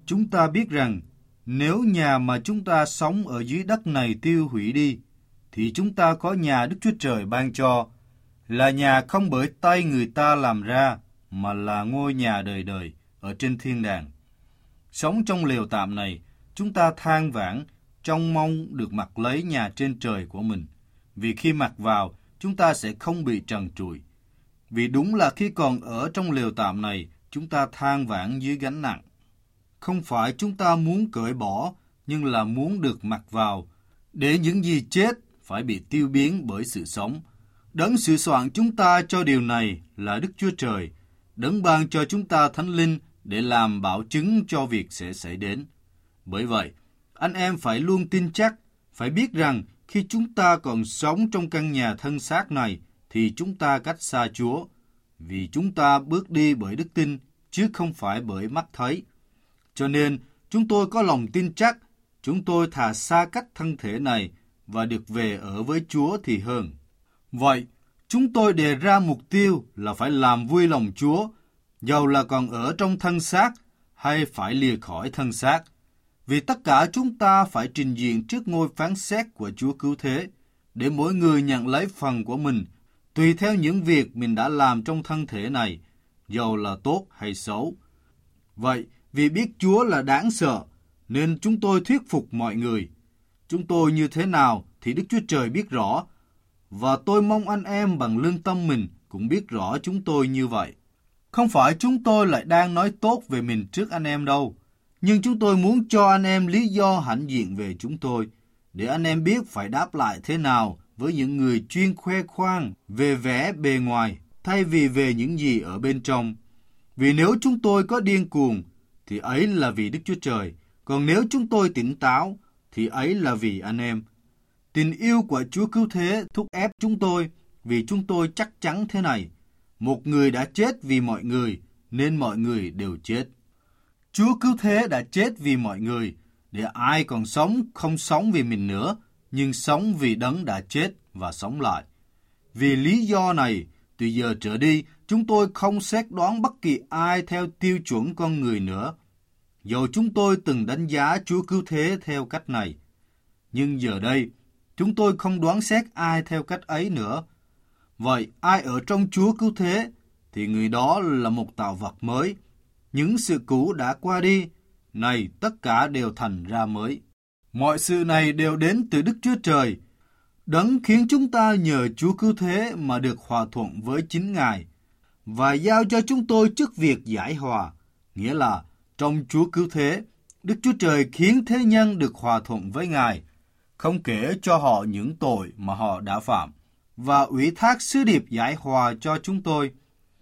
Chúng ta biết rằng nếu nhà mà chúng ta sống ở dưới đất này tiêu hủy đi, thì chúng ta có nhà Đức Chúa Trời ban cho, là nhà không bởi tay người ta làm ra, mà là ngôi nhà đời đời ở trên thiên đàng. Sống trong lều tạm này, chúng ta than vãn, trông mong được mặc lấy nhà trên trời của mình. Vì khi mặc vào, chúng ta sẽ không bị trần trụi. Vì đúng là khi còn ở trong lều tạm này, chúng ta than vãn dưới gánh nặng. Không phải chúng ta muốn cởi bỏ, nhưng là muốn được mặc vào, để những gì chết phải bị tiêu biến bởi sự sống. Đấng sửa soạn chúng ta cho điều này là Đức Chúa Trời, đấng ban cho chúng ta Thánh Linh để làm bảo chứng cho việc sẽ xảy đến. Bởi vậy, anh em phải luôn tin chắc, phải biết rằng khi chúng ta còn sống trong căn nhà thân xác này, thì chúng ta cách xa Chúa, vì chúng ta bước đi bởi đức tin, chứ không phải bởi mắt thấy. Cho nên, chúng tôi có lòng tin chắc, chúng tôi thà xa cách thân thể này và được về ở với Chúa thì hơn. Vậy, chúng tôi đề ra mục tiêu là phải làm vui lòng Chúa, dầu là còn ở trong thân xác hay phải lìa khỏi thân xác. Vì tất cả chúng ta phải trình diện trước ngôi phán xét của Chúa Cứu Thế, để mỗi người nhận lấy phần của mình, tùy theo những việc mình đã làm trong thân thể này, dầu là tốt hay xấu. Vậy, vì biết Chúa là đáng sợ, nên chúng tôi thuyết phục mọi người. Chúng tôi như thế nào thì Đức Chúa Trời biết rõ, và tôi mong anh em bằng lương tâm mình cũng biết rõ chúng tôi như vậy. Không phải chúng tôi lại đang nói tốt về mình trước anh em đâu, nhưng chúng tôi muốn cho anh em lý do hãnh diện về chúng tôi, để anh em biết phải đáp lại thế nào với những người chuyên khoe khoang về vẻ bề ngoài, thay vì về những gì ở bên trong. Vì nếu chúng tôi có điên cuồng, thì ấy là vì Đức Chúa Trời, còn nếu chúng tôi tỉnh táo, thì ấy là vì anh em. Tình yêu của Chúa Cứu Thế thúc ép chúng tôi, vì chúng tôi chắc chắn thế này: một người đã chết vì mọi người, nên mọi người đều chết. Chúa Cứu Thế đã chết vì mọi người, để ai còn sống không sống vì mình nữa, nhưng sống vì Đấng đã chết và sống lại. Vì lý do này, từ giờ trở đi, chúng tôi không xét đoán bất kỳ ai theo tiêu chuẩn con người nữa. Dầu chúng tôi từng đánh giá Chúa Cứu Thế theo cách này, nhưng giờ đây, chúng tôi không đoán xét ai theo cách ấy nữa. Vậy, ai ở trong Chúa Cứu Thế, thì người đó là một tạo vật mới. Những sự cũ đã qua đi, này tất cả đều thành ra mới. Mọi sự này đều đến từ Đức Chúa Trời, Đấng khiến chúng ta nhờ Chúa Cứu Thế mà được hòa thuận với chính Ngài, và giao cho chúng tôi chức việc giải hòa, nghĩa là trong Chúa Cứu Thế, Đức Chúa Trời khiến thế nhân được hòa thuận với Ngài, không kể cho họ những tội mà họ đã phạm, và ủy thác sứ điệp giải hòa cho chúng tôi.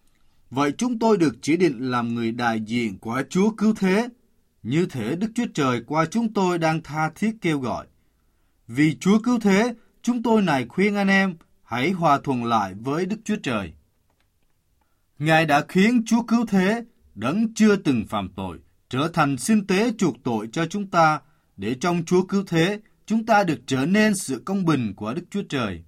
Vậy chúng tôi được chỉ định làm người đại diện của Chúa Cứu Thế, như thể Đức Chúa Trời qua chúng tôi đang tha thiết kêu gọi. Vì Chúa Cứu Thế, chúng tôi này khuyên anh em hãy hòa thuận lại với Đức Chúa Trời. Ngài đã khiến Chúa Cứu Thế, Đấng chưa từng phạm tội, trở thành sinh tế chuộc tội cho chúng ta, để trong Chúa Cứu Thế, chúng ta được trở nên sự công bình của Đức Chúa Trời.